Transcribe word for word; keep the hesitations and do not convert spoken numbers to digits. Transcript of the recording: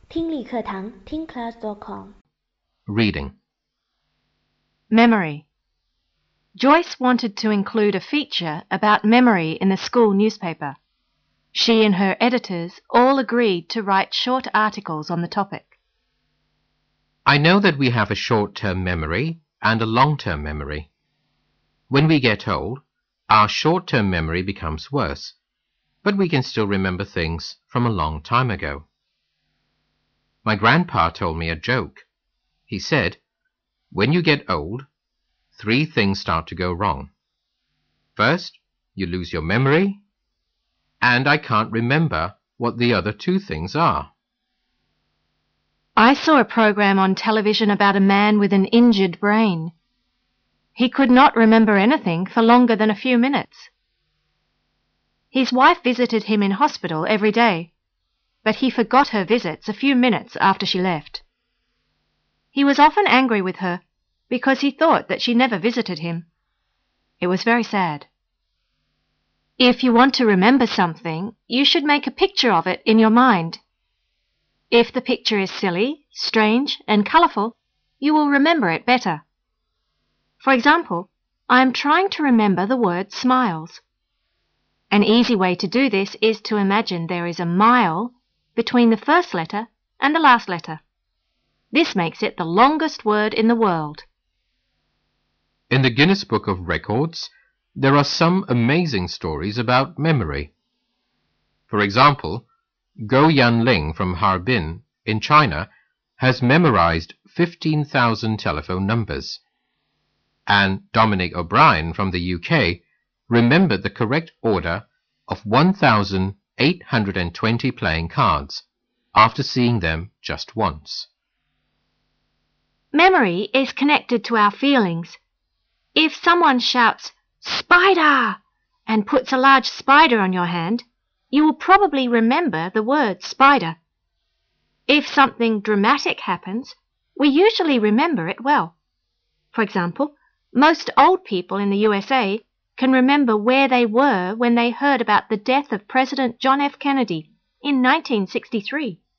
听力课堂听 class dot com Reading. Memory. Joyce wanted to include a feature about memory in the school newspaper. She and her editors all agreed to write short articles on the topic. I know that we have a short-term memory and a long-term memory. When we get old, our short-term memory becomes worse, but we can still remember things from a long time ago. My grandpa told me a joke. He said, when you get old, three things start to go wrong. First, you lose your memory, and I can't remember what the other two things are. I saw a program on television about a man with an injured brain. He could not remember anything for longer than a few minutes. His wife visited him in hospital every day, but he forgot her visits a few minutes after she left. He was often angry with her because he thought that she never visited him. It was very sad. If you want to remember something, you should make a picture of it in your mind. If the picture is silly, strange, and colourful, you will remember it better. For example, I am trying to remember the word smiles. An easy way to do this is to imagine there is a mile between the first letter and the last letter. This makes it the longest word in the world. In the Guinness Book of Records, there are some amazing stories about memory. For example, Go Yanling from Harbin in China has memorized fifteen thousand telephone numbers, and Dominic O'Brien from the U K remembered the correct order of one thousand eight hundred twenty playing cards after seeing them just once. Memory is connected to our feelings. If someone shouts, "Spider!" and puts a large spider on your hand, you will probably remember the word spider. If something dramatic happens, we usually remember it well. For example, most old people in the U S A can remember where they were when they heard about the death of President John F. Kennedy in nineteen sixty-three.